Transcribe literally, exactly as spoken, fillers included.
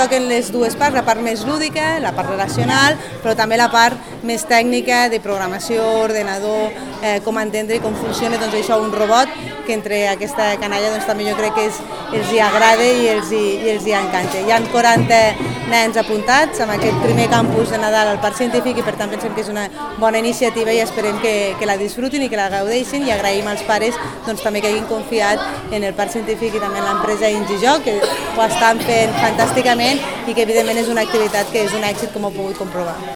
toquen les dues parts, la part més lúdica, la part relacional, però també la part més tècnica de programació, ordenador, eh, com entendre i com funciona doncs, això, un robot, que entre aquesta canalla doncs, també jo crec que és, els hi agrada i els hi, i els hi encanta. Hi ha quaranta nens apuntats en aquest primer campus de Nadal al Parc Científic i per tant pensem que és una bona iniciativa i esperem que, que la disfrutin i que la gaudeixin i agraïm als pares doncs, també que hagin confiat en el Parc Científic i també en l'empresa Ingijoc, que ho estan fent fantàsticament i que evidentment és una activitat que és un èxit com ho heu pogut comprovar.